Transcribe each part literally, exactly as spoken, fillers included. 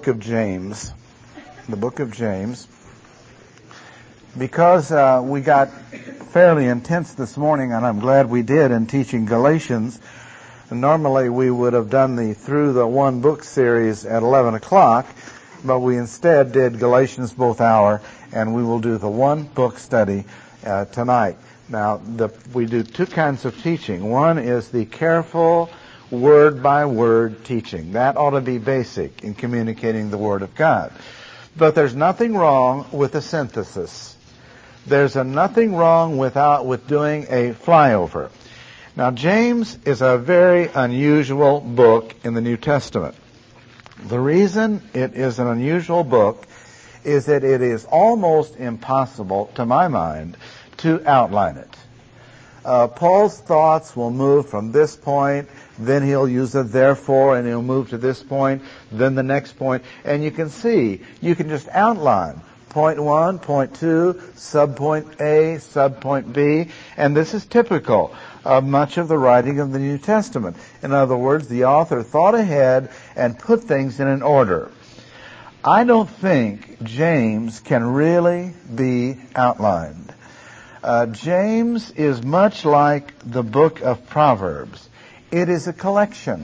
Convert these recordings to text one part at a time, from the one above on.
book of James. The book of James. Because uh, we got fairly intense this morning, and I'm glad we did in teaching Galatians. Normally we would have done the Through the One Book series at eleven o'clock, but we instead did Galatians both hour, and we will do the one book study uh, tonight. Now, the, we do two kinds of teaching. One is the careful word-by-word teaching. That ought to be basic in communicating the Word of God. But there's nothing wrong with a synthesis. There's a nothing wrong without with doing a flyover. Now, James is a very unusual book in the New Testament. The reason it is an unusual book is that it is almost impossible, to my mind, to outline it. Uh, Paul's thoughts will move from this point, then he'll use a therefore, and he'll move to this point, then the next point. And you can see, you can just outline point one, point two, subpoint A, subpoint B, and this is typical of much of the writing of the New Testament. In other words, the author thought ahead and put things in an order. I don't think James can really be outlined. Uh, James is much like the book of Proverbs. It is a collection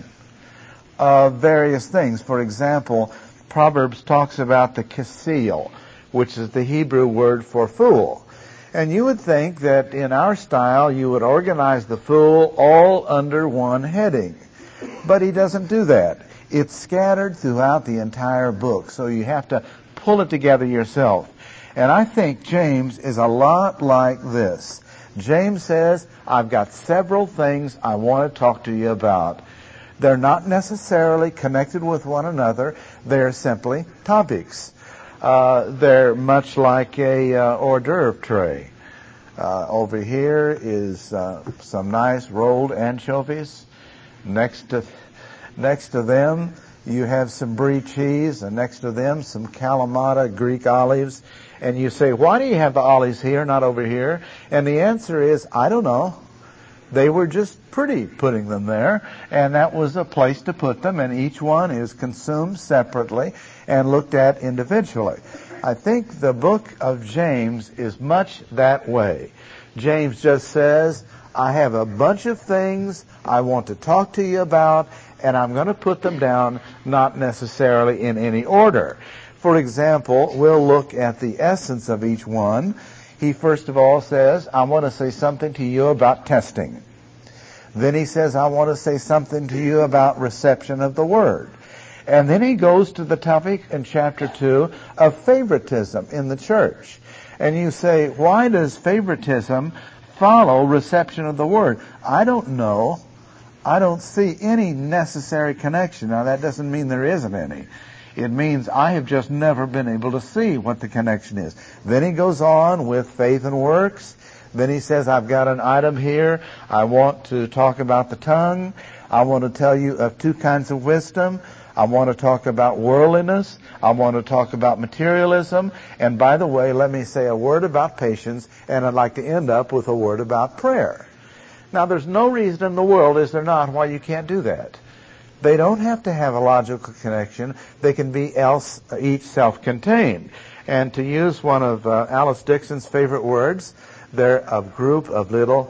of various things. For example, Proverbs talks about the kasil, which is the Hebrew word for fool. And you would think that in our style you would organize the fool all under one heading. But he doesn't do that. It's scattered throughout the entire book, so you have to pull it together yourself. And I think James is a lot like this. James says, I've got several things I want to talk to you about. They're not necessarily connected with one another. They're simply topics. Uh, they're much like a uh, hors d'oeuvre tray. Uh, over here is uh, some nice rolled anchovies. Next to next to them, you have some brie cheese, and next to them, some Kalamata Greek olives. And you say, why do you have the olives here, not over here? And the answer is, I don't know. They were just pretty putting them there, and that was a place to put them, and each one is consumed separately and looked at individually. I think the book of James is much that way. James just says, I have a bunch of things I want to talk to you about, and I'm going to put them down not necessarily in any order. For example, we'll look at the essence of each one. He first of all says, I want to say something to you about testing. Then he says, I want to say something to you about reception of the Word. And then he goes to the topic in chapter two of favoritism in the church. And you say, why does favoritism follow reception of the Word? I don't know. I don't see any necessary connection. Now, that doesn't mean there isn't any. It means I have just never been able to see what the connection is. Then he goes on with faith and works. Then he says, I've got an item here. I want to talk about the tongue. I want to tell you of two kinds of wisdom. I want to talk about worldliness. I want to talk about materialism. And by the way, let me say a word about patience, and I'd like to end up with a word about prayer. Now, there's no reason in the world, is there not, why you can't do that. They don't have to have a logical connection. They can be else, each self-contained. And to use one of uh, Alice Dixon's favorite words, they're a group of little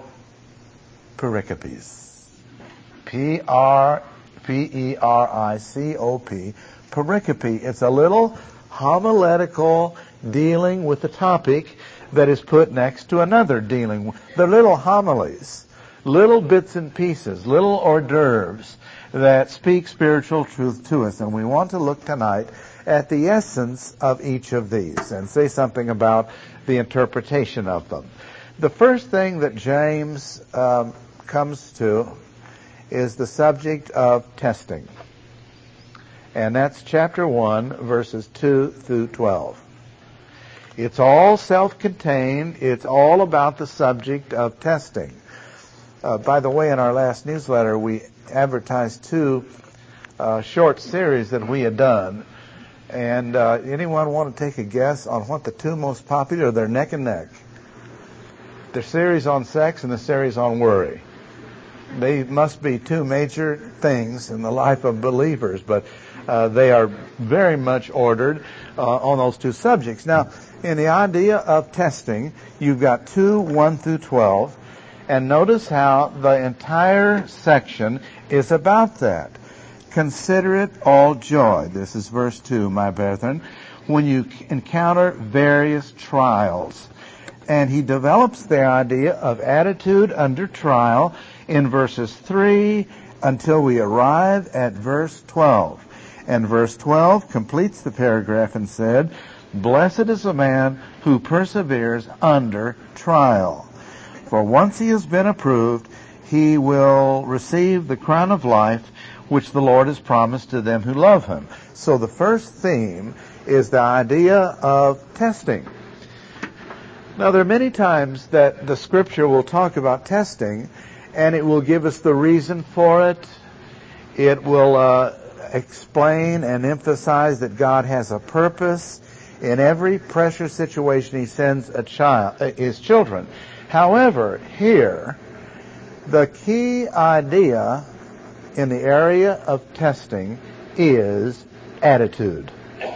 pericopes. P R P E R I C O P. Pericope. It's a little homiletical dealing with the topic that is put next to another dealing. They're little homilies, little bits and pieces, little hors d'oeuvres that speak spiritual truth to us. And we want to look tonight at the essence of each of these and say something about the interpretation of them. The first thing that James um, comes to is the subject of testing. And that's chapter one, verses two through twelve. It's all self-contained. It's all about the subject of testing. Uh, by the way, in our last newsletter, we advertised two uh, short series that we had done. And uh, anyone want to take a guess on what the two most popular? They're neck and neck. The series on sex and the series on worry. They must be two major things in the life of believers. But Uh, they are very much ordered uh, on those two subjects. Now, in the idea of testing, you've got two, one through twelve, and notice how the entire section is about that. Consider it all joy. This is verse two, my brethren, when you encounter various trials. And he develops the idea of attitude under trial in verses three until we arrive at verse twelve. And verse twelve completes the paragraph and said, "Blessed is the man who perseveres under trial. For once he has been approved, he will receive the crown of life which the Lord has promised to them who love him." So the first theme is the idea of testing. Now, there are many times that the Scripture will talk about testing, and it will give us the reason for it. It will uh, explain and emphasize that God has a purpose. In every pressure situation, he sends a child, uh, his children. However, here, the key idea in the area of testing is attitude.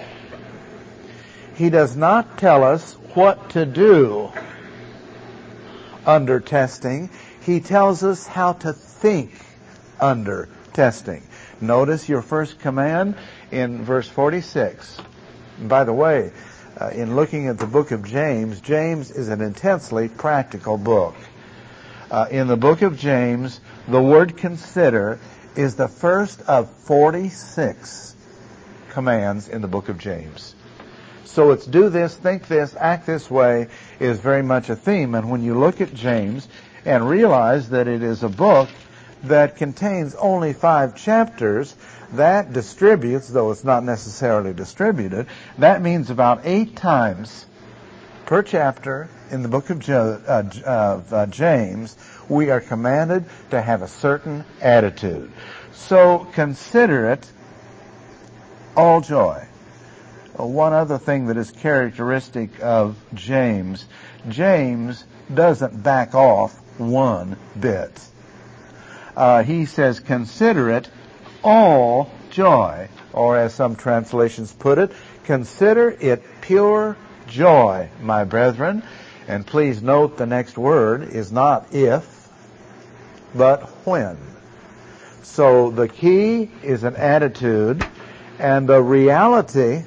He does not tell us what to do under testing. He tells us how to think under testing. Notice your first command in verse forty-six. And by the way, uh, in looking at the book of James, James is an intensely practical book. Uh, in the book of James, the word consider is the first of forty-six commands in the book of James. So it's do this, think this, act this way is very much a theme. And when you look at James and realize that it is a book that contains only five chapters, that distributes, though it's not necessarily distributed, that means about eight times per chapter in the book of jo- uh, uh, uh, James, we are commanded to have a certain attitude. So consider it all joy. One other thing that is characteristic of James, James doesn't back off one bit. Uh, he says, consider it all joy, or as some translations put it, consider it pure joy, my brethren. And please note the next word is not if, but when. So the key is an attitude, and the reality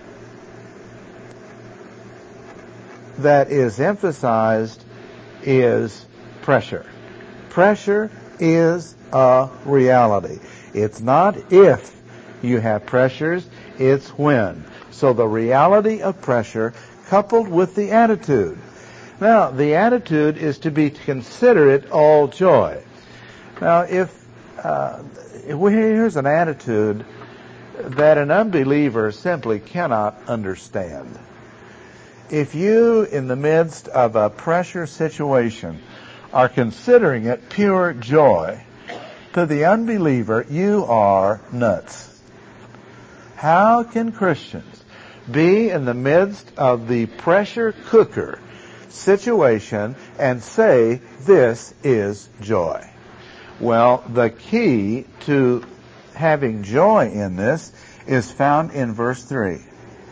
that is emphasized is pressure. Pressure is a reality. It's not if you have pressures, it's when. So the reality of pressure coupled with the attitude. Now, the attitude is to be to consider it all joy. Now, if, uh, if we, here's an attitude that an unbeliever simply cannot understand. If you, in the midst of a pressure situation, are considering it pure joy, to the unbeliever, you are nuts. How can Christians be in the midst of the pressure cooker situation and say this is joy? Well, the key to having joy in this is found in verse three.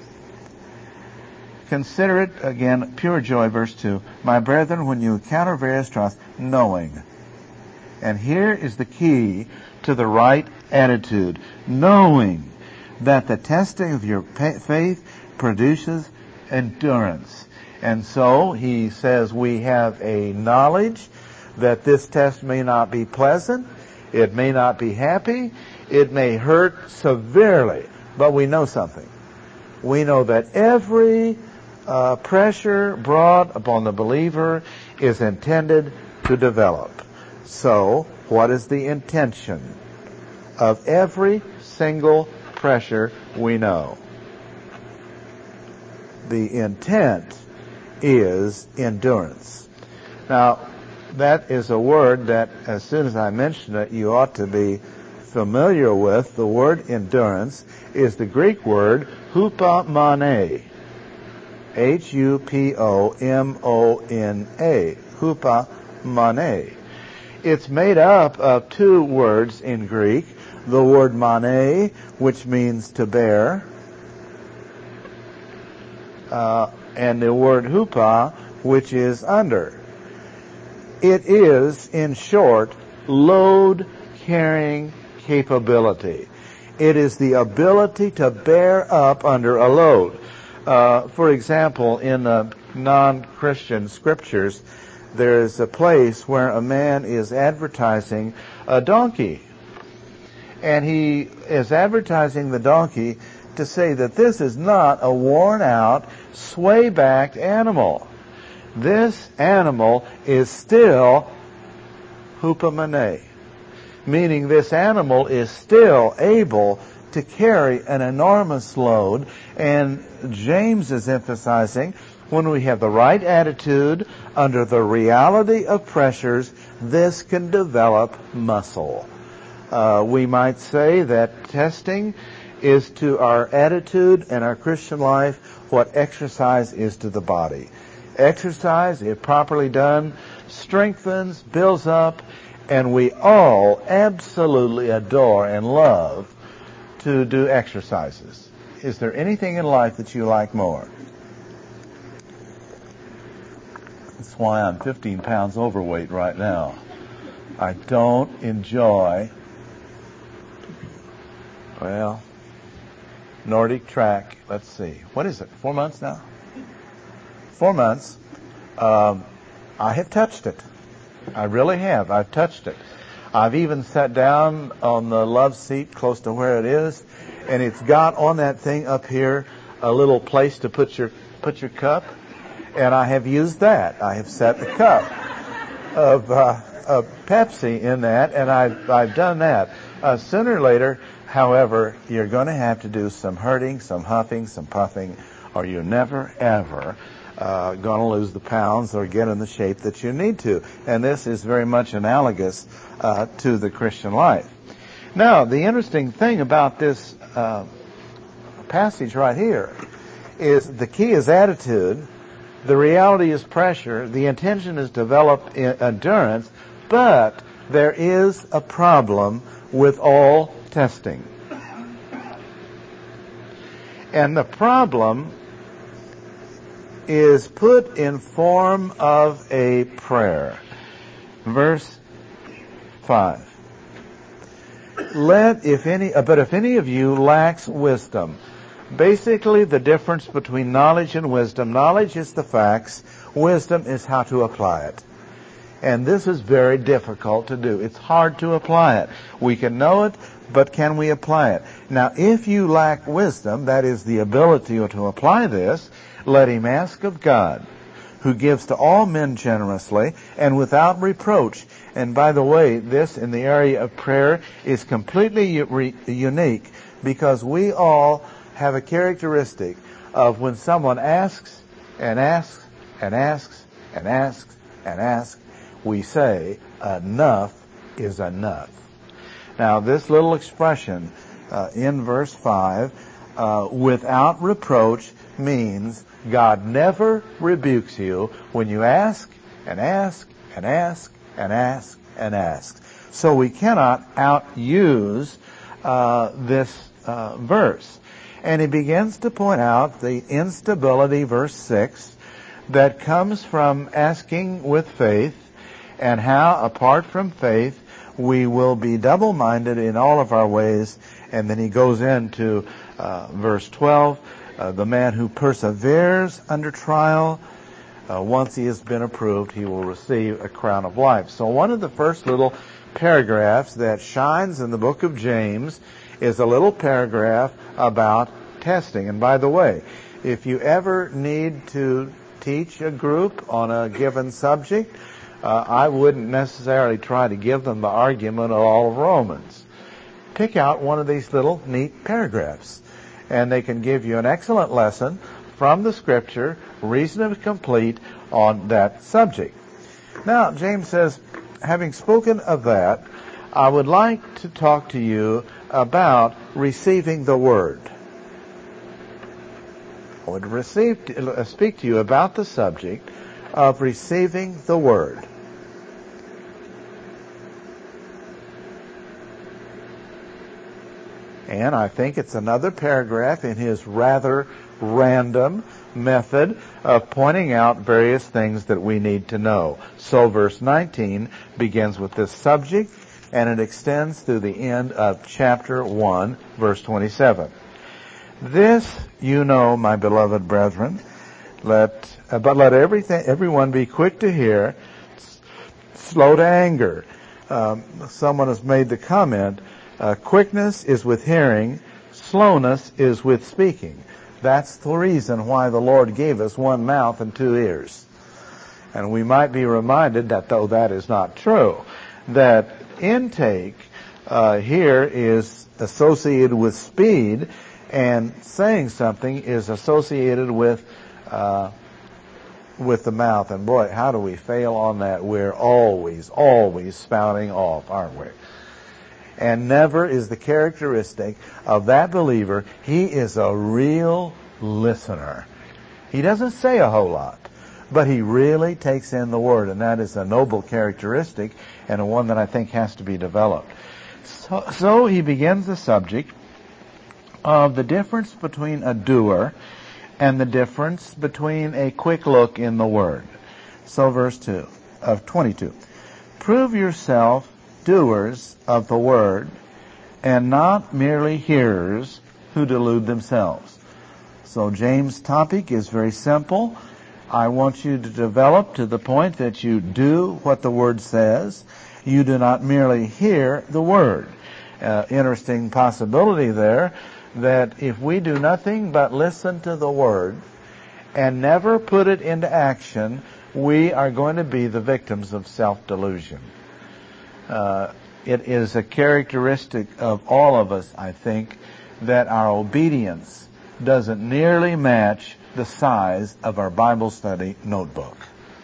Consider it, again, pure joy, verse two. My brethren, when you encounter various trials, knowing. And here is the key to the right attitude. Knowing that the testing of your faith produces endurance. And so he says we have a knowledge that this test may not be pleasant, it may not be happy, it may hurt severely, but we know something. We know that every uh, pressure brought upon the believer is intended to develop. So, what is the intention of every single pressure we know? The intent is endurance. Now, that is a word that, as soon as I mention it, you ought to be familiar with. The word endurance is the Greek word hupomone. H U P O M O N A. Hupomone. It's made up of two words in Greek. the word mane, which means to bear, uh, and the word hupa, which is under. It is, in short, load-carrying capability. It is the ability to bear up under a load. Uh, for example, in uh, non-Christian scriptures, there is a place where a man is advertising a donkey. And he is advertising the donkey to say that this is not a worn-out, sway-backed animal. This animal is still hupamane, meaning this animal is still able to carry an enormous load. And James is emphasizing when we have the right attitude under the reality of pressures, this can develop muscle. Uh, we might say that testing is to our attitude and our Christian life what exercise is to the body. Exercise, if properly done, strengthens, builds up, and we all absolutely adore and love to do exercises. Is there anything in life that you like more? That's why I'm fifteen pounds overweight right now. I don't enjoy, well, Nordic track. Let's see. What is it? Four months now? Four months. Um, I have touched it. I really have. I've touched it. I've even sat down on the love seat close to where it is, and it's got on that thing up here a little place to put your put your cup, and I have used that. I have set the cup of, uh, of Pepsi in that, and I've I've done that. Uh, sooner or later, however, you're going to have to do some hurting, some huffing, some puffing, or you're never ever Uh, going to lose the pounds or get in the shape that you need to. And this is very much analogous uh, to the Christian life. Now, the interesting thing about this uh, passage right here is the key is attitude, the reality is pressure, the intention is developed in endurance, but there is a problem with all testing. And the problem is put in form of a prayer. Verse five. Let, if any, but if any of you lacks wisdom, basically the difference between knowledge and wisdom, knowledge is the facts, wisdom is how to apply it. And this is very difficult to do. It's hard to apply it. We can know it, but can we apply it? Now, if you lack wisdom, that is the ability to apply this, let him ask of God, who gives to all men generously and without reproach. And by the way, this in the area of prayer is completely u- unique because we all have a characteristic of when someone asks and asks and asks and asks and asks, we say, enough is enough. Now, this little expression uh, in verse five, uh, without reproach, means God never rebukes you when you ask and ask and ask and ask and ask. So we cannot outuse uh, this uh, verse. And he begins to point out the instability, verse six, that comes from asking with faith, and how, apart from faith, we will be double-minded in all of our ways. And then he goes into uh, verse twelve, uh, the man who perseveres under trial, uh, once he has been approved, he will receive a crown of life. So one of the first little paragraphs that shines in the book of James is a little paragraph about testing. And by the way, if you ever need to teach a group on a given subject, uh, I wouldn't necessarily try to give them the argument of all of Romans. Pick out one of these little neat paragraphs, and they can give you an excellent lesson from the Scripture, reasonably complete, on that subject. Now, James says, having spoken of that, I would like to talk to you about receiving the Word. I would receive, uh, speak to you about the subject of receiving the Word. And I think it's another paragraph in his rather random method of pointing out various things that we need to know. So verse nineteen begins with this subject, and it extends through the end of chapter one, verse twenty-seven. This you know, my beloved brethren, let uh, but let everything everyone be quick to hear, s- slow to anger. Um, someone has made the comment, uh, quickness is with hearing, slowness is with speaking. That's the reason why the Lord gave us one mouth and two ears. And we might be reminded that though that is not true, that intake uh, here is associated with speed, and saying something is associated with uh, with the mouth. And boy, how do we fail on that? We're always, always spouting off, aren't we? And never is the characteristic of that believer, he is a real listener. He doesn't say a whole lot, but he really takes in the Word, and that is a noble characteristic and a one that I think has to be developed. So, so he begins the subject of the difference between a doer and the difference between a quick look in the Word. So verse two of twenty-two. Prove yourself doers of the Word, and not merely hearers who delude themselves. So James' topic is very simple. I want you to develop to the point that you do what the Word says. You do not merely hear the Word. Uh, interesting possibility there, that if we do nothing but listen to the Word and never put it into action, we are going to be the victims of self-delusion. Uh, it is a characteristic of all of us, I think, that our obedience doesn't nearly match the size of our Bible study notebook.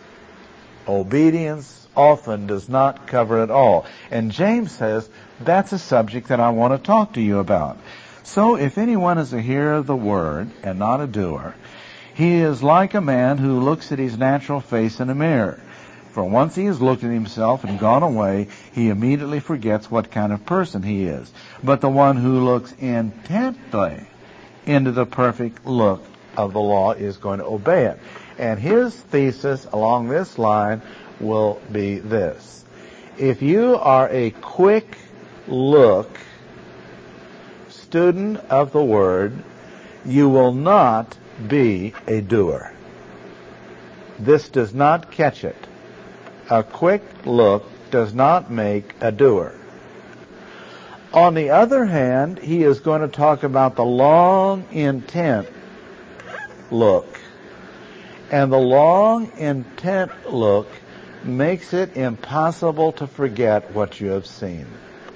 Obedience often does not cover it all. And James says, that's a subject that I want to talk to you about. So if anyone is a hearer of the Word and not a doer, he is like a man who looks at his natural face in a mirror. For once he has looked at himself and gone away, he immediately forgets what kind of person he is. But the one who looks intently into the perfect look of the law is going to obey it. And his thesis along this line will be this. If you are a quick look student of the Word, you will not be a doer. This does not catch it. A quick look does not make a doer. On the other hand, he is going to talk about the long intent look. And the long intent look makes it impossible to forget what you have seen.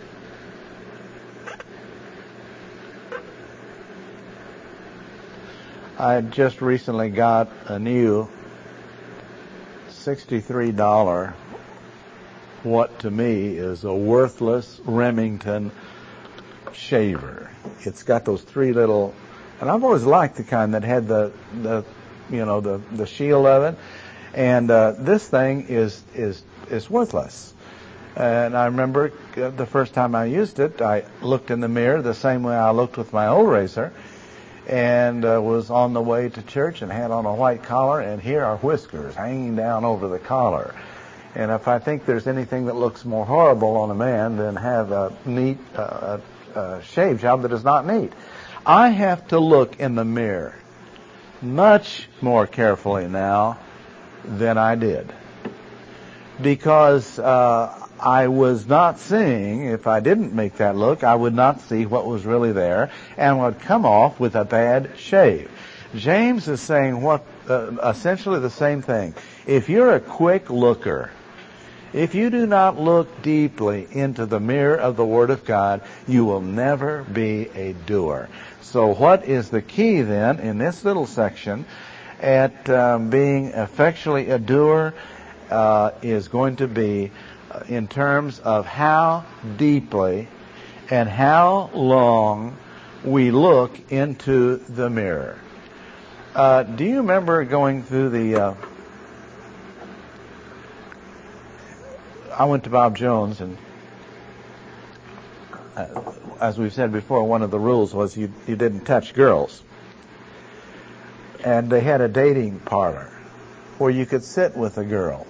I just recently got a new sixty-three dollars, what to me is a worthless Remington shaver. It's got those three little, and I've always liked the kind that had the, the you know, the, the shield of it. And uh, this thing is, is, is worthless. And I remember the first time I used it, I looked in the mirror the same way I looked with my old razor, and uh, was on the way to church and had on a white collar, and here are whiskers hanging down over the collar. And if I think there's anything that looks more horrible on a man than have a neat uh, uh, shave job that is not neat, I have to look in the mirror much more carefully now than I did, because uh, I was not seeing, if I didn't make that look, I would not see what was really there and would come off with a bad shave. James is saying what uh, essentially the same thing. If you're a quick looker, if you do not look deeply into the mirror of the Word of God, you will never be a doer. So what is the key then in this little section at um, being effectually a doer uh, is going to be uh, in terms of how deeply and how long we look into the mirror. Uh, do you remember going through the... Uh, I went to Bob Jones, and uh, as we've said before, one of the rules was you, you didn't touch girls. And they had a dating parlor where you could sit with a girl.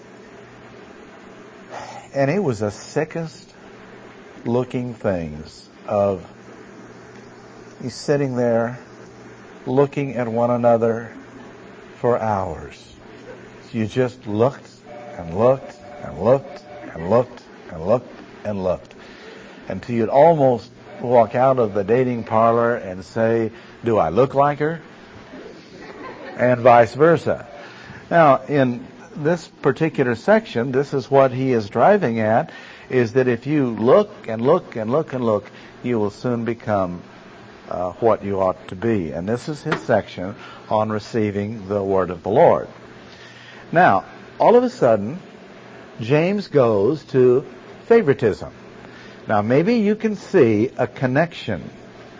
And it was the sickest looking things of you sitting there looking at one another for hours. You just looked and looked and looked and looked and looked and looked until you'd almost walk out of the dating parlor and say, do I look like her? And vice versa. Now, in this particular section, this is what he is driving at, is that if you look and look and look and look, you will soon become uh, what you ought to be. And this is his section on receiving the word of the Lord. Now, all of a sudden, James goes to favoritism. Now, maybe you can see a connection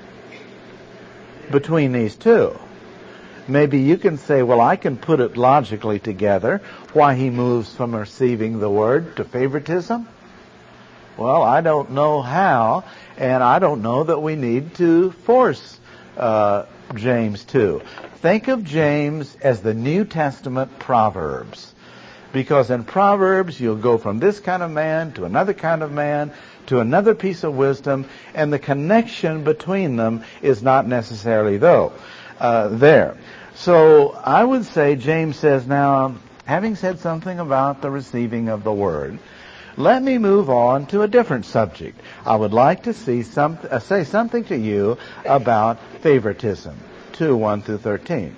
between these two. Maybe you can say, well, I can put it logically together, why he moves from receiving the word to favoritism. Well, I don't know how, and I don't know that we need to force uh, James to. Think of James as the New Testament Proverbs. Because in Proverbs, you'll go from this kind of man to another kind of man to another piece of wisdom, and the connection between them is not necessarily though uh, there. So I would say James says, now, having said something about the receiving of the word, let me move on to a different subject. I would like to see some, uh, say something to you about favoritism. two, one through thirteen.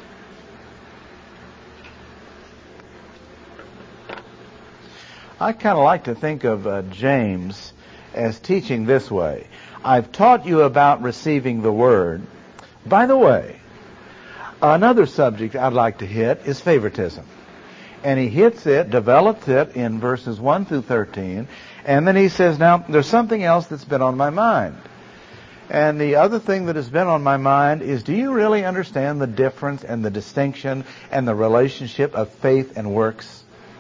I kind of like to think of uh, James as teaching this way. I've taught you about receiving the word. By the way, another subject I'd like to hit is favoritism. And he hits it, develops it in verses one through thirteen. And then he says, now, there's something else that's been on my mind. And the other thing that has been on my mind is, do you really understand the difference and the distinction and the relationship of faith and works?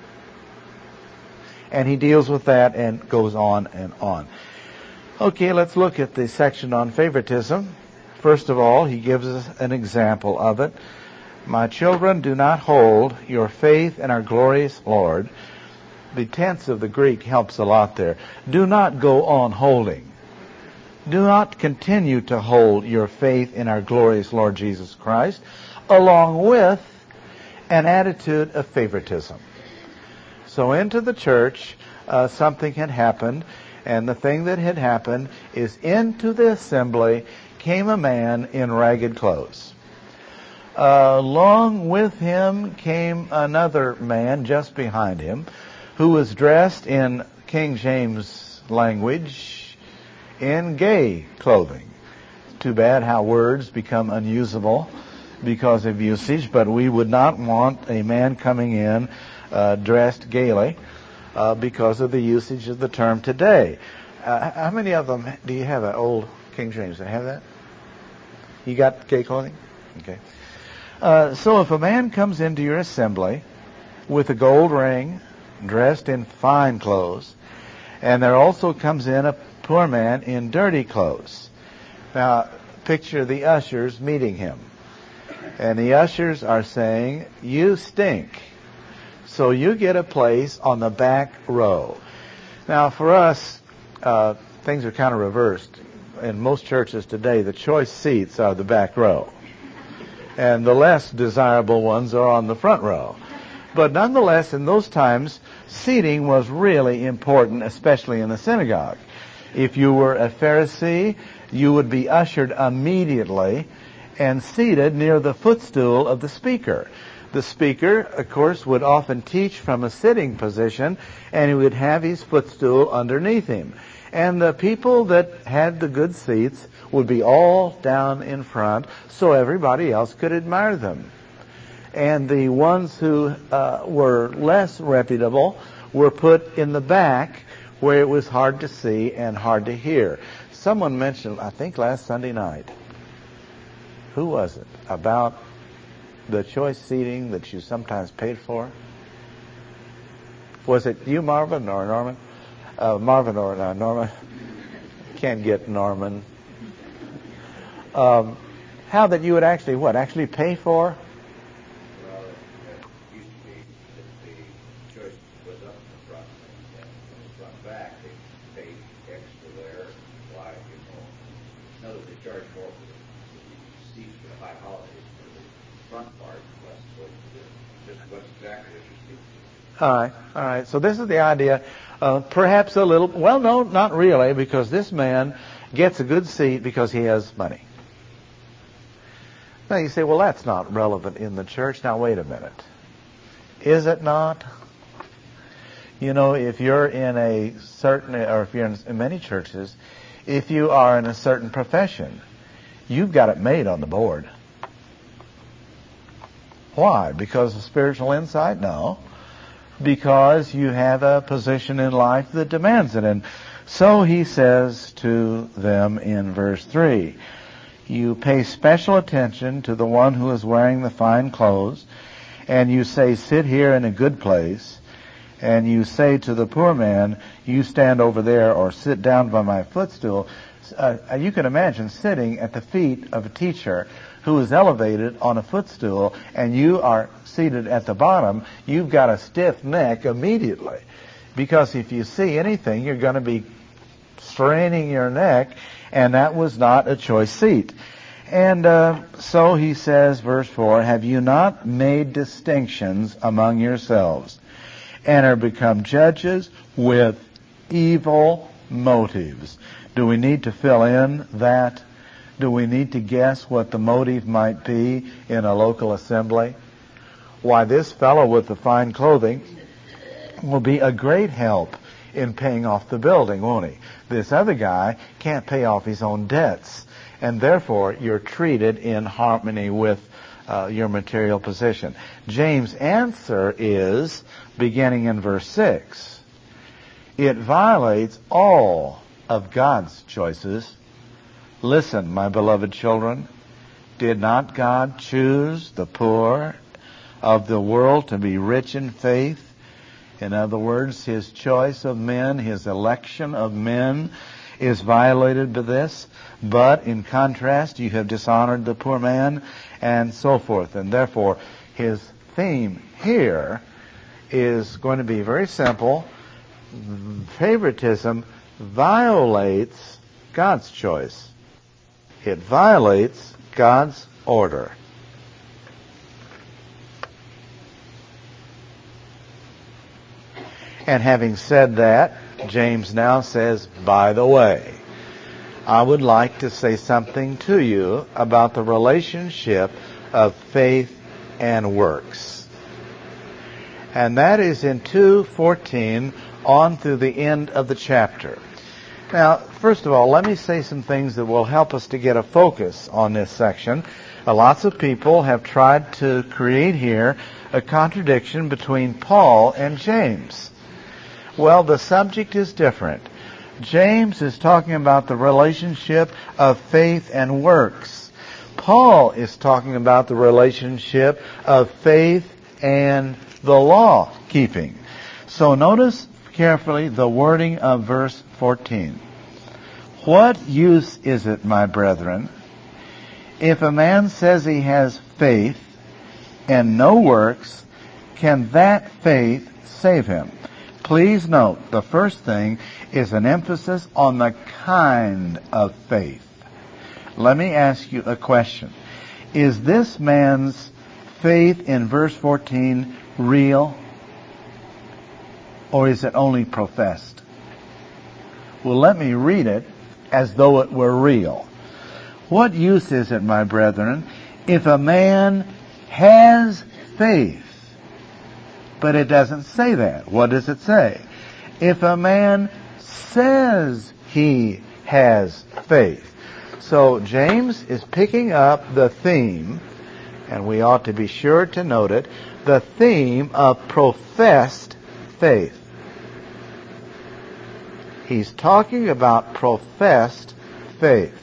And he deals with that and goes on and on. Okay, let's look at the section on favoritism. First of all, he gives us an example of it. My children, do not hold your faith in our glorious Lord. The tense of the Greek helps a lot there. Do not go on holding. Do not continue to hold your faith in our glorious Lord Jesus Christ, along with an attitude of favoritism. So into the church, uh, something had happened, and the thing that had happened is into the assembly came a man in ragged clothes. Uh, along with him came another man just behind him who was dressed in King James language in gay clothing. Too bad how words become unusable because of usage, but we would not want a man coming in Uh, dressed gaily uh, because of the usage of the term today. Uh, how many of them do you have? An old King James? Do you have that? You got gay clothing? Okay. Uh, so if a man comes into your assembly with a gold ring, dressed in fine clothes, and there also comes in a poor man in dirty clothes. Now, picture the ushers meeting him. And the ushers are saying, you stink. So you get a place on the back row. Now, for us, uh, things are kind of reversed. In most churches today, the choice seats are the back row. And the less desirable ones are on the front row. But nonetheless, in those times, seating was really important, especially in the synagogue. If you were a Pharisee, you would be ushered immediately and seated near the footstool of the speaker. The speaker, of course, would often teach from a sitting position, and he would have his footstool underneath him. And the people that had the good seats would be all down in front, so everybody else could admire them. And the ones who uh, were less reputable were put in the back, where it was hard to see and hard to hear. Someone mentioned, I think last Sunday night, who was it, about the choice seating that you sometimes paid for? Was it you, Marvin, or Norman? Uh, Marvin or uh, Norman? can't get Norman. Um, how that you would actually, what, actually pay for? Well, it used to be that the church was up in the front, and in the front back, they paid extra there. Why, you know, now that they charge more for the seats for the high holidays for the front part, less for the, just what's exactly what you're speaking to. All right, all right. So this is the idea. Uh, perhaps a little, well, no, not really, because this man gets a good seat because he has money. Now you say, well, that's not relevant in the church. Now wait a minute. Is it not? You know, if you're in a certain, or if you're in, in many churches, if you are in a certain profession, you've got it made on the board. Why? Because of spiritual insight? No. Because you have a position in life that demands it. And so he says to them in verse three, you pay special attention to the one who is wearing the fine clothes, and you say, sit here in a good place, and you say to the poor man, you stand over there or sit down by my footstool. Uh, you can imagine sitting at the feet of a teacher who is elevated on a footstool, and you are seated at the bottom. You've got a stiff neck immediately, because if you see anything, you're going to be straining your neck, and that was not a choice seat. And uh, so he says, verse four, have you not made distinctions among yourselves and are become judges with evil motives? Do we need to fill in that? Do we need to guess what the motive might be in a local assembly? Why, this fellow with the fine clothing will be a great help in paying off the building, won't he? This other guy can't pay off his own debts, and therefore you're treated in harmony with uh, your material position. James' answer is, beginning in verse six, it violates all of God's choices. Listen, my beloved children, did not God choose the poor of the world to be rich in faith? In other words, his choice of men, his election of men is violated by this. But in contrast, you have dishonored the poor man, and so forth. And therefore, his theme here is going to be very simple. Favoritism violates God's choice. It violates God's order. And having said that, James now says, by the way, I would like to say something to you about the relationship of faith and works. And that is in two fourteen on through the end of the chapter. Now, first of all, let me say some things that will help us to get a focus on this section. Uh, lots of people have tried to create here a contradiction between Paul and James. Well, the subject is different. James is talking about the relationship of faith and works. Paul is talking about the relationship of faith and the law keeping. So notice carefully the wording of verse fourteen. What use is it, my brethren, if a man says he has faith and no works, can that faith save him? Please note, the first thing is an emphasis on the kind of faith. Let me ask you a question. Is this man's faith in verse fourteen real? Or is it only professed? Well, let me read it as though it were real. What use is it, my brethren, if a man has faith? But it doesn't say that. What does it say? If a man says he has faith. So James is picking up the theme, and we ought to be sure to note it, the theme of professed faith. He's talking about professed faith.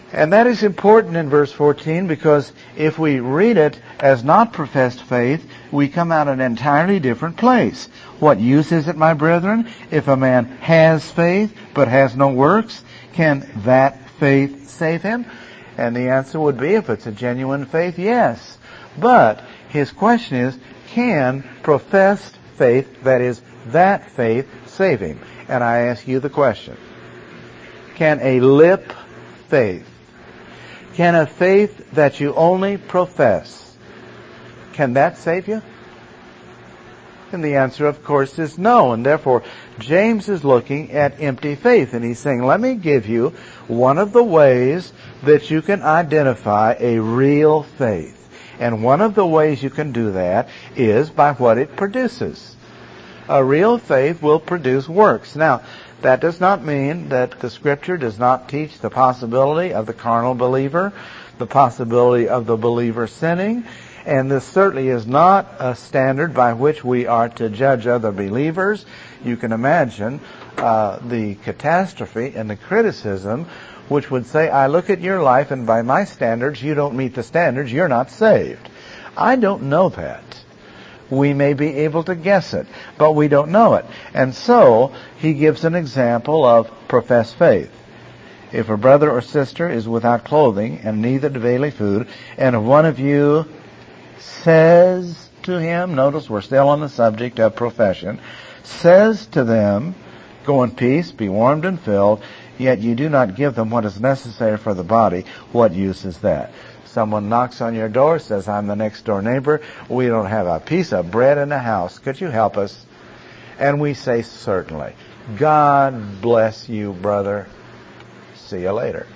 And that is important in verse fourteen, because if we read it as not professed faith, we come out an entirely different place. What use is it, my brethren, if a man has faith but has no works? Can that faith save him? And the answer would be, if it's a genuine faith, yes. But his question is, can professed faith, that is, that faith, save him? And I ask you the question. Can a lip faith, can a faith that you only profess, can that save you? And the answer, of course, is no. And therefore, James is looking at empty faith. And he's saying, let me give you one of the ways that you can identify a real faith. And one of the ways you can do that is by what it produces. A real faith will produce works. Now, that does not mean that the Scripture does not teach the possibility of the carnal believer, the possibility of the believer sinning. And this certainly is not a standard by which we are to judge other believers. You can imagine uh, the catastrophe and the criticism which would say, I look at your life and by my standards, you don't meet the standards, you're not saved. I don't know that. We may be able to guess it, but we don't know it. And so, he gives an example of professed faith. If a brother or sister is without clothing and neither daily food, and if one of you says to him, notice we're still on the subject of profession, says to them, go in peace, be warmed and filled, yet you do not give them what is necessary for the body, what use is that? Someone knocks on your door, says, I'm the next door neighbor, we don't have a piece of bread in the house, could you help us? And we say, certainly. God bless you, brother. See you later.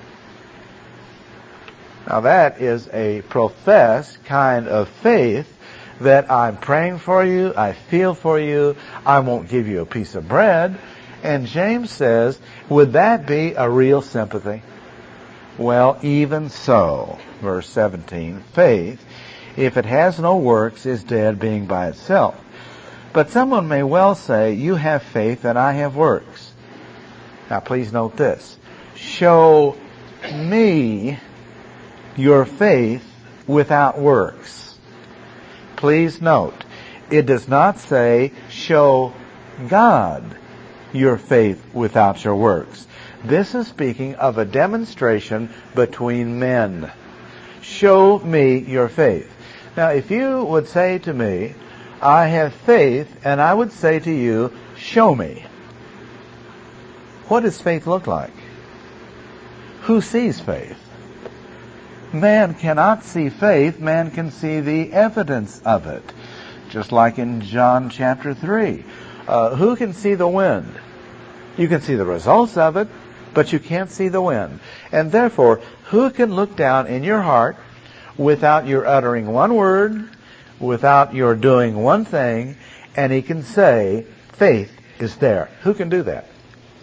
Now that is a professed kind of faith that I'm praying for you, I feel for you, I won't give you a piece of bread. And James says, would that be a real sympathy? Well, even so, verse seventeen, faith, if it has no works, is dead, being by itself. But someone may well say, you have faith and I have works. Now please note this. Show me your faith without works. Please note, it does not say, show God your faith without your works. This is speaking of a demonstration between men. Show me your faith. Now, if you would say to me, I have faith, and I would say to you, show me. What does faith look like? Who sees faith? Man cannot see faith. Man can see the evidence of it. Just like in John chapter three. Uh, who can see the wind? You can see the results of it, but you can't see the wind. And therefore, who can look down in your heart without your uttering one word, without your doing one thing, and he can say, faith is there? Who can do that?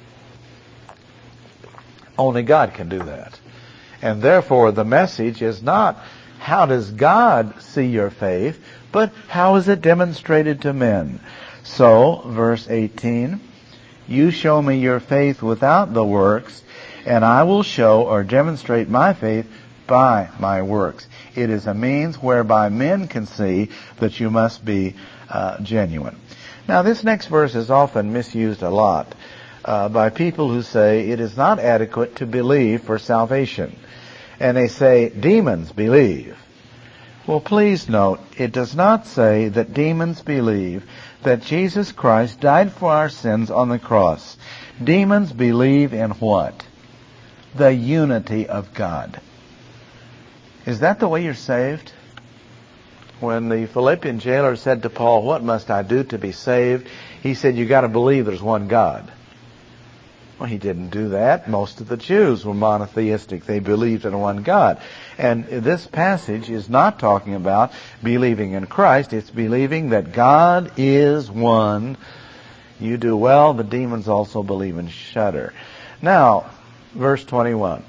Only God can do that. And therefore, the message is not, how does God see your faith, but how is it demonstrated to men? So, verse eighteen, you show me your faith without the works, and I will show or demonstrate my faith by my works. It is a means whereby men can see that you must be uh, genuine. Now, this next verse is often misused a lot uh, by people who say it is not adequate to believe for salvation. And they say, demons believe. Well, please note, it does not say that demons believe that Jesus Christ died for our sins on the cross. Demons believe in what? The unity of God. Is that the way you're saved? When the Philippian jailer said to Paul, what must I do to be saved? He said, you got to believe there's one God. Well, he didn't do that. Most of the Jews were monotheistic. They believed in one God. And this passage is not talking about believing in Christ. It's believing that God is one. You do well, the demons also believe and shudder. Now, verse twenty-one.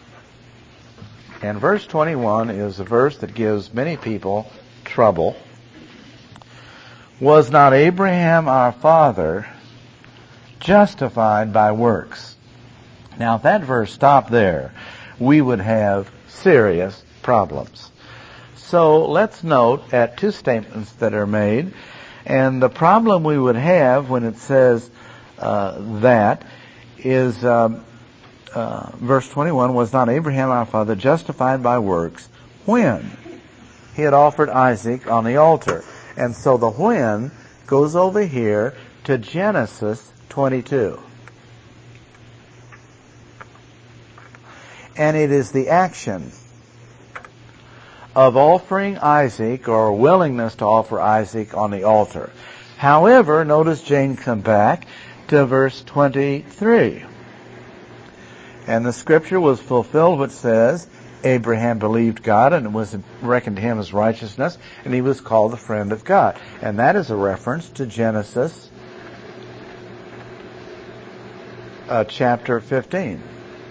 And verse twenty-one is a verse that gives many people trouble. Was not Abraham our father justified by works? Now, if that verse stopped there, we would have serious problems. So let's note at two statements that are made, and the problem we would have when it says uh, that is um, uh, verse twenty-one, was not Abraham our father justified by works when he had offered Isaac on the altar? And so the when goes over here to Genesis twenty-two. And it is the action of offering Isaac, or willingness to offer Isaac on the altar. However, notice James come back to verse twenty-three. And the scripture was fulfilled which says, Abraham believed God, and it was reckoned to him as righteousness, and he was called the friend of God. And that is a reference to Genesis uh, chapter fifteen.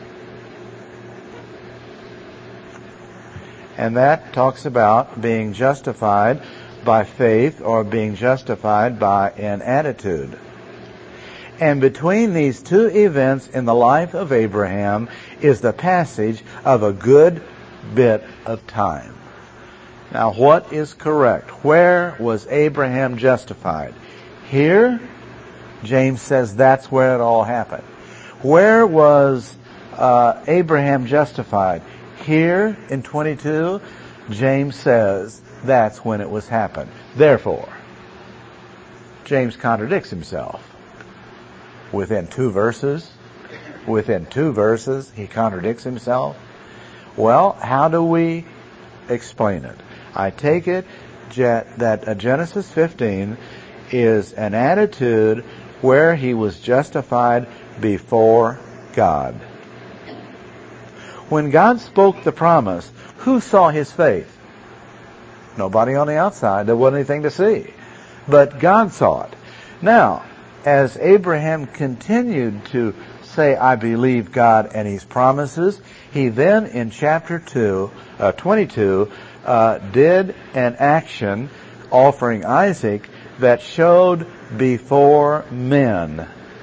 And that talks about being justified by faith, or being justified by an attitude. And between these two events in the life of Abraham is the passage of a good bit of time. Now, what is correct? Where was Abraham justified? Here? James says that's where it all happened. Where was uh, Abraham justified? Here in twenty-two, James says that's when it was happened. Therefore, James contradicts himself. Within two verses, within two verses, he contradicts himself. Well, how do we explain it? I take it that Genesis fifteen is an attitude where he was justified before God. When God spoke the promise, who saw his faith? Nobody on the outside. There wasn't anything to see. But God saw it. Now, as Abraham continued to say, I believe God and his promises, he then in chapter two, uh, twenty-two, uh, did an action offering Isaac that showed before men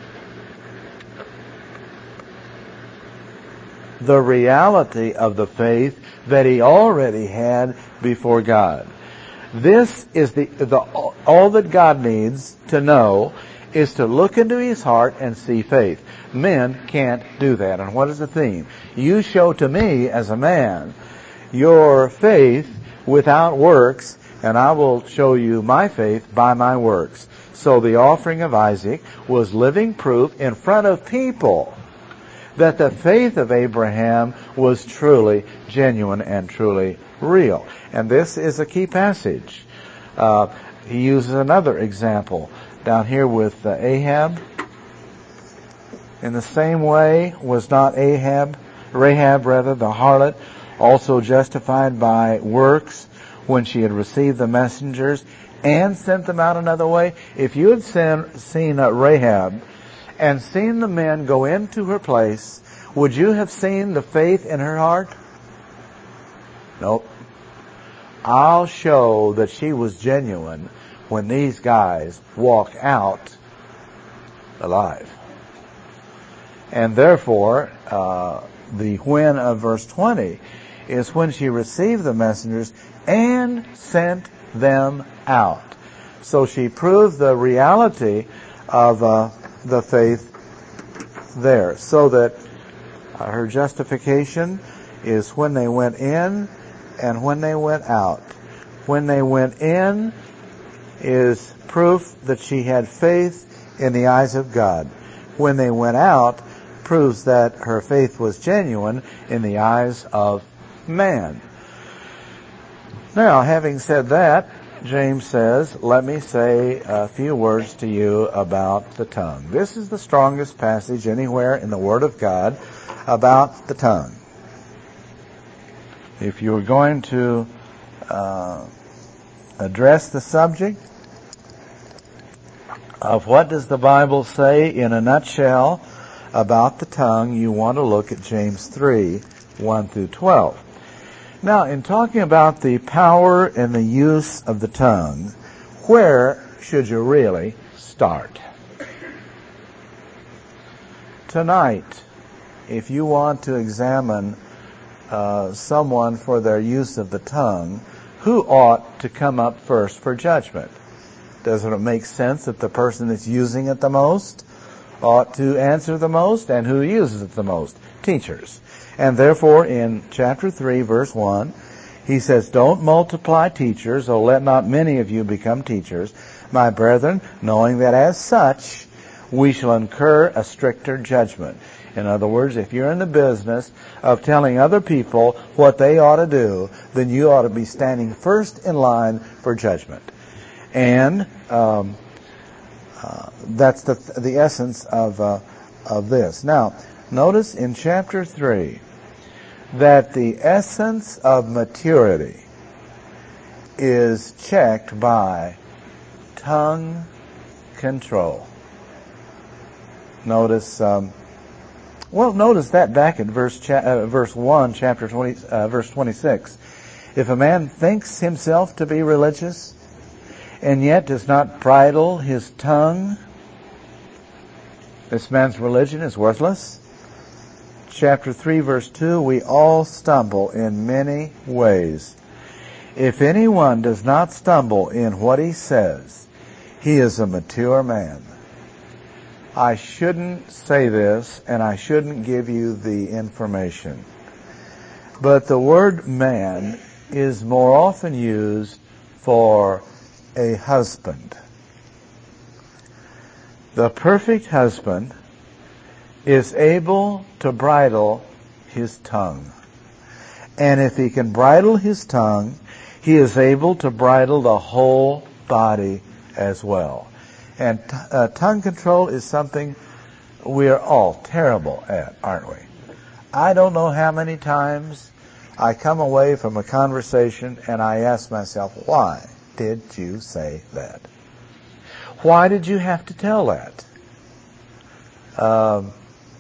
the reality of the faith that he already had before God. This is the, the all that God needs to know is to look into his heart and see faith. Men can't do that. And what is the theme? You show to me as a man your faith without works, and I will show you my faith by my works. So the offering of Isaac was living proof in front of people that the faith of Abraham was truly genuine and truly real. And this is a key passage. Uh, he uses another example down here with uh, Ahab. In the same way, was not Ahab, Rahab rather, the harlot, also justified by works when she had received the messengers and sent them out another way? If you had seen, seen uh, Rahab and seen the men go into her place, would you have seen the faith in her heart? Nope. I'll show that she was genuine when these guys walk out alive. And therefore, uh, the when of verse twenty is when she received the messengers and sent them out. So she proved the reality of uh, the faith there. So that uh, her justification is when they went in and when they went out. When they went in is proof that she had faith in the eyes of God. When they went out, proves that her faith was genuine in the eyes of man. Now, having said that, James says, let me say a few words to you about the tongue. This is the strongest passage anywhere in the Word of God about the tongue. If you were going to uh, address the subject of what does the Bible say in a nutshell about the tongue, you want to look at James three, one through twelve. Now, in talking about the power and the use of the tongue, where should you really start? Tonight, if you want to examine uh, someone for their use of the tongue, who ought to come up first for judgment? Doesn't it make sense that the person that's using it the most ought to answer the most? And who uses it the most? Teachers. And therefore, in chapter three, verse one, he says, "Don't multiply teachers, O let not many of you become teachers, my brethren, knowing that as such we shall incur a stricter judgment." In other words, if you're in the business of telling other people what they ought to do, then you ought to be standing first in line for judgment. And um, uh, that's the the essence of uh, of this. Now, notice in chapter three that the essence of maturity is checked by tongue control. Notice, um, well, notice that back in verse cha- uh, verse one, chapter twenty, uh, verse twenty-six. If a man thinks himself to be religious, and yet does not bridle his tongue, this man's religion is worthless. Chapter three, verse two, we all stumble in many ways. If anyone does not stumble in what he says, he is a mature man. I shouldn't say this, and I shouldn't give you the information, but the word man is more often used for a husband. The perfect husband is able to bridle his tongue. And if he can bridle his tongue, he is able to bridle the whole body as well. And t- uh, tongue control is something we are all terrible at, aren't we? I don't know how many times I come away from a conversation and I ask myself, why did you say that? Why did you have to tell that? Um,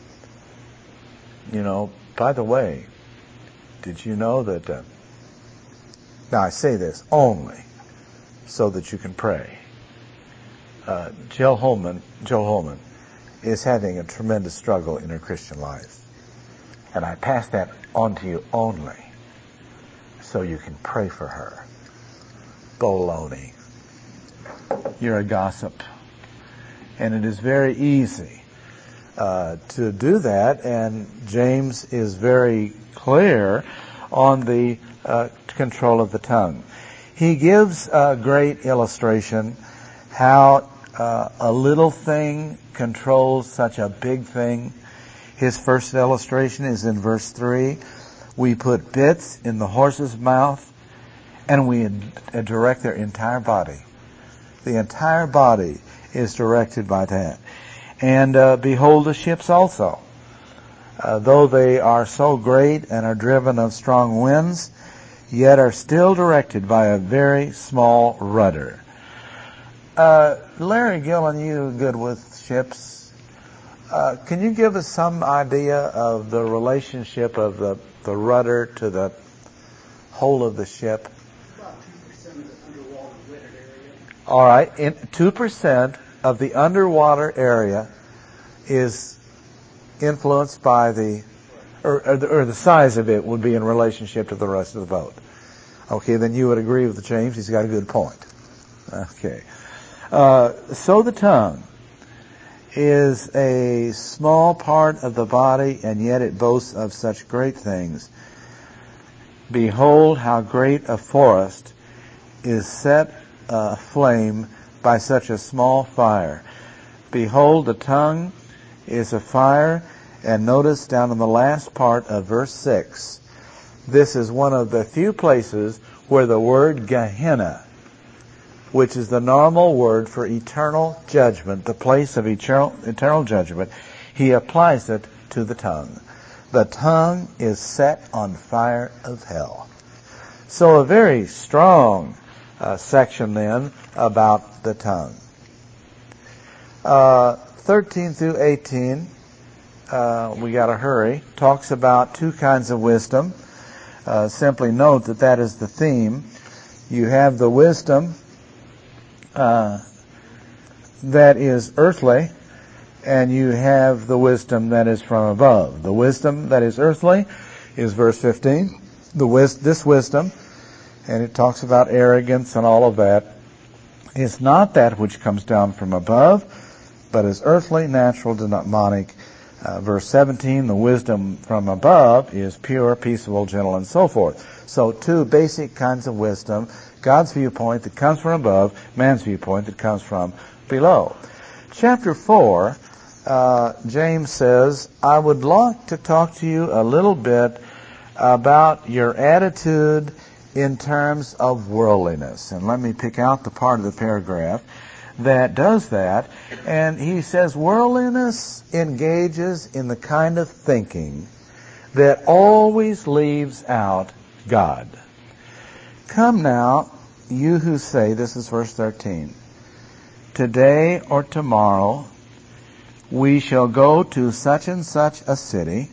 you know, by the way, did you know that, uh, now I say this only so that you can pray. Uh, Jill Holman, Jill Holman is having a tremendous struggle in her Christian life. And I pass that on to you only so you can pray for her. Baloney. You're a gossip. And it is very easy uh, to do that, and James is very clear on the uh, control of the tongue. He gives a great illustration how uh, a little thing controls such a big thing. His first illustration is in verse three. We put bits in the horse's mouth, and we uh, direct their entire body. The entire body is directed by that. And uh, behold the ships also. Uh, though they are so great and are driven of strong winds, yet are still directed by a very small rudder. Uh, Larry Gillen, you good with ships. Uh, can you give us some idea of the relationship of the, the rudder to the whole of the ship? About two percent of the underwater wetted area. All right, in, two percent of the underwater area is influenced by the, or, or, the, or the size of it would be in relationship to the rest of the boat. Okay, then you would agree with James. He's got a good point. Okay. Uh, so the tongue is a small part of the body, and yet it boasts of such great things. Behold how great a forest is set aflame by such a small fire. Behold, the tongue is a fire, and notice down in the last part of verse six, this is one of the few places where the word Gehenna, which is the normal word for eternal judgment, the place of eternal, eternal judgment, he applies it to the tongue. The tongue is set on fire of hell. So a very strong uh, section then about the tongue. Uh, thirteen through eighteen, uh, we got to hurry, talks about two kinds of wisdom. Uh, simply note that that is the theme. You have the wisdom uh, that is earthly, and you have the wisdom that is from above. The wisdom that is earthly is verse fifteen. The wis- this wisdom, and it talks about arrogance and all of that, is not that which comes down from above, but is earthly, natural, demonic. Uh, verse seventeen, the wisdom from above is pure, peaceable, gentle, and so forth. So two basic kinds of wisdom: God's viewpoint that comes from above, man's viewpoint that comes from below. Chapter four, uh, James says, I would like to talk to you a little bit about your attitude in terms of worldliness. And let me pick out the part of the paragraph that does that. And he says, worldliness engages in the kind of thinking that always leaves out God. Come now, you who say, this is verse thirteen, today or tomorrow we shall go to such and such a city,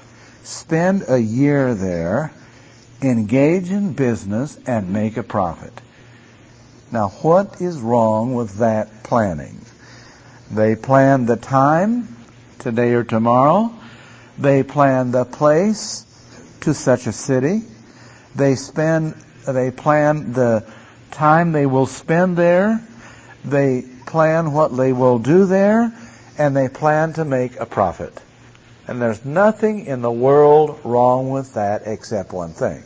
spend a year there, engage in business, and make a profit. Now, what is wrong with that planning? They plan the time, today or tomorrow. They plan the place, to such a city. They spend, they plan the time they will spend there. They plan what they will do there, and they plan to make a profit. And there's nothing in the world wrong with that except one thing.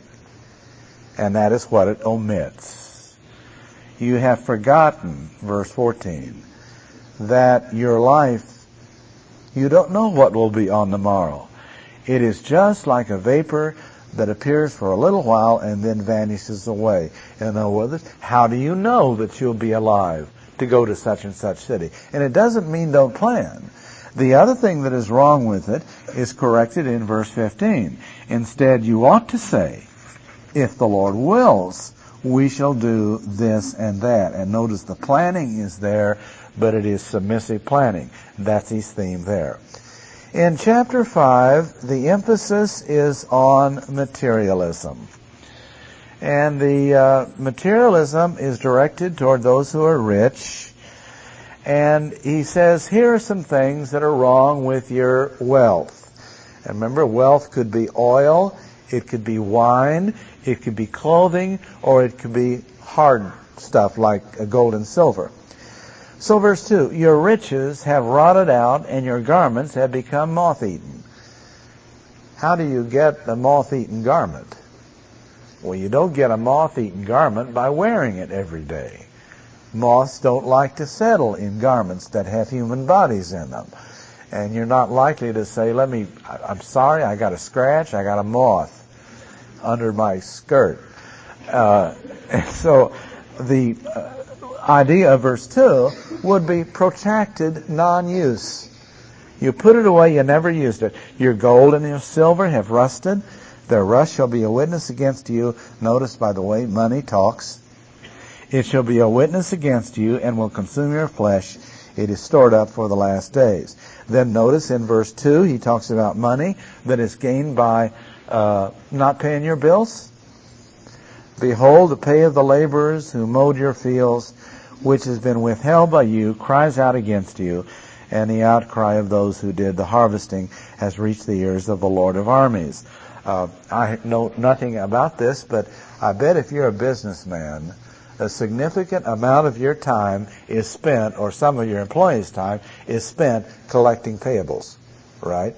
And that is what it omits. You have forgotten, verse fourteen, that your life, you don't know what will be on the morrow. It is just like a vapor that appears for a little while and then vanishes away. In other words, how do you know that you'll be alive to go to such and such city? And it doesn't mean don't plan. The other thing that is wrong with it is corrected in verse fifteen. Instead, you ought to say, if the Lord wills, we shall do this and that. And notice the planning is there, but it is submissive planning. That's his theme there. In chapter five, the emphasis is on materialism. And the uh, materialism is directed toward those who are rich. And he says, here are some things that are wrong with your wealth. And remember, wealth could be oil, it could be wine, it could be clothing, or it could be hard stuff like gold and silver. So verse two, your riches have rotted out and your garments have become moth-eaten. How do you get a moth-eaten garment? Well, you don't get a moth-eaten garment by wearing it every day. Moths don't like to settle in garments that have human bodies in them. And you're not likely to say, let me, I'm sorry, I got a scratch, I got a moth under my skirt. Uh, so the uh, idea of verse two would be protracted non-use. You put it away, you never used it. Your gold and your silver have rusted. Their rust shall be a witness against you. Notice, by the way, money talks. It shall be a witness against you and will consume your flesh. It is stored up for the last days. Then notice in verse two, he talks about money that is gained by uh, not paying your bills. Behold, the pay of the laborers who mowed your fields, which has been withheld by you, cries out against you, and the outcry of those who did the harvesting has reached the ears of the Lord of armies. Uh, I know nothing about this, but I bet if you're a businessman, a significant amount of your time is spent, or some of your employees' time is spent collecting payables, right?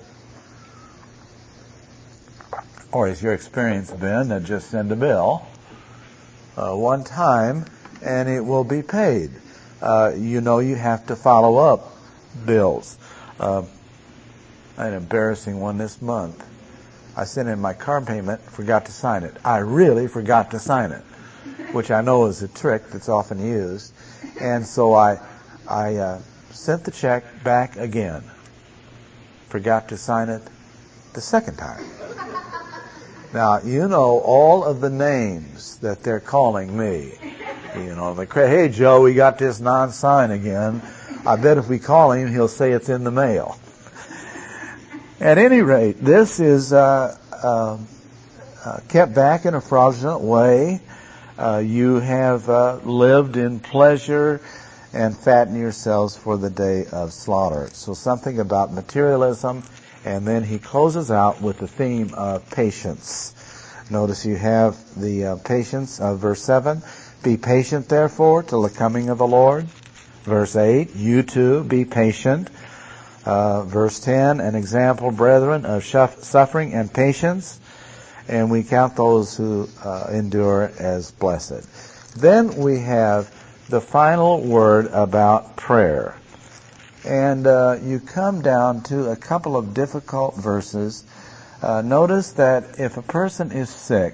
Or has your experience been that just send a bill uh, one time and it will be paid? Uh, you know you have to follow up bills. Uh, an embarrassing one this month. I sent in my car payment, forgot to sign it. I really forgot to sign it, which I know is a trick that's often used. And so I I uh, sent the check back again. Forgot to sign it the second time. Now, you know all of the names that they're calling me. You know, they say, hey, Joe, we got this non-sign again. I bet if we call him, he'll say it's in the mail. At any rate, this is uh, uh, uh, kept back in a fraudulent way. Uh, you have uh, lived in pleasure and fatten yourselves for the day of slaughter. So something about materialism And then he closes out with the theme of patience. Notice you have the uh, patience of verse seven. Be patient, therefore, till the coming of the Lord. Verse eight, you too, be patient. Uh, verse ten, an example, brethren, of suffering and patience. And we count those who uh, endure as blessed. Then we have the final word about prayer. And uh, you come down to a couple of difficult verses. Uh, notice that if a person is sick,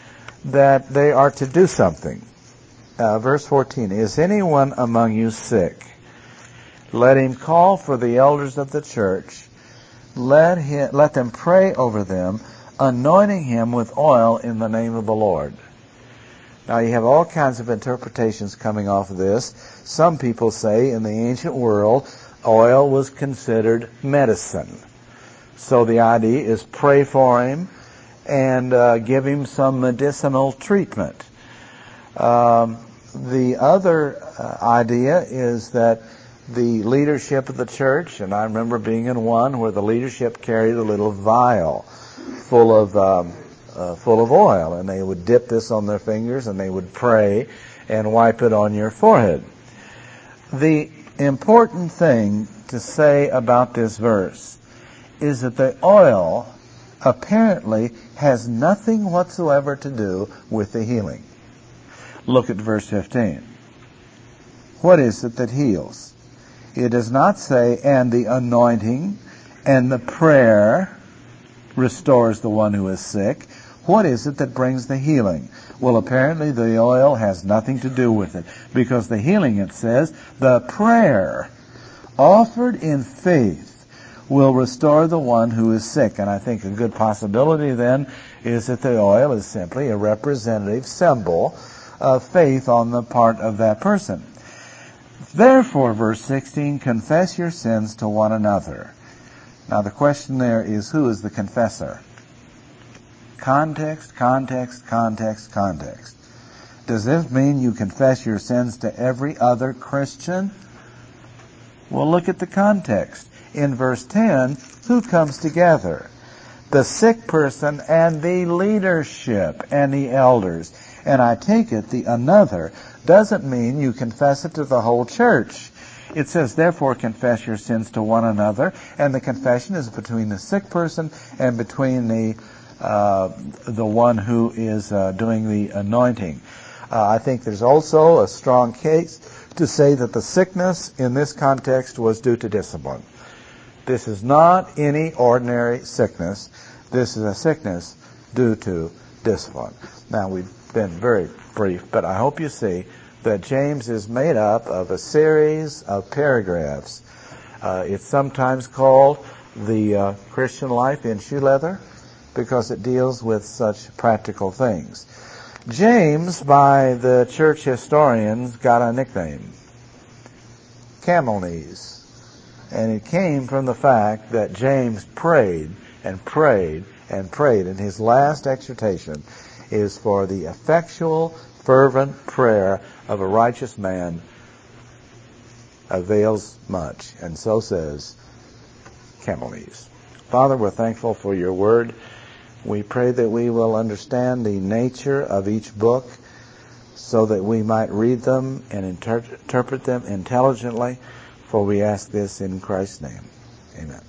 that they are to do something. Uh, verse fourteen, is anyone among you sick? Let him call for the elders of the church. Let him, let them pray over them, anointing him with oil in the name of the Lord. Now you have all kinds of interpretations coming off of this. Some people say in the ancient world, oil was considered medicine. So the idea is pray for him and uh, give him some medicinal treatment. Um, the other uh, idea is that the leadership of the church, and I remember being in one where the leadership carried a little vial full of um, uh, full of oil, and they would dip this on their fingers and they would pray and wipe it on your forehead. The important thing to say about this verse is that the oil apparently has nothing whatsoever to do with the healing. Look at verse fifteen. What is it that heals? It does not say, and the anointing and the prayer restores the one who is sick. What is it that brings the healing? Well, apparently the oil has nothing to do with it, because the healing, it says, the prayer offered in faith will restore the one who is sick. And I think a good possibility then is that the oil is simply a representative symbol of faith on the part of that person. Therefore, verse sixteen, confess your sins to one another. Now the question there is, who is the confessor? Context, context, context, context. Does this mean you confess your sins to every other Christian? Well, look at the context. In verse ten, who comes together? The sick person and the leadership and the elders. And I take it the another doesn't mean you confess it to the whole church. It says, therefore, confess your sins to one another. And the confession is between the sick person and between the uh, the one who is uh, doing the anointing. Uh, I think there's also a strong case to say that the sickness in this context was due to discipline. This is not any ordinary sickness. This is a sickness due to discipline. Now, we've been very brief, but I hope you see that James is made up of a series of paragraphs. Uh, it's sometimes called the uh, Christian life in shoe leather because it deals with such practical things. James, by the church historians, got a nickname, Camel Knees. And it came from the fact that James prayed and prayed and prayed. And his last exhortation is for the effectual, fervent prayer of a righteous man avails much. And so says Camel Knees. Father, we're thankful for your word. We pray that we will understand the nature of each book so that we might read them and inter- interpret them intelligently. For we ask this in Christ's name. Amen.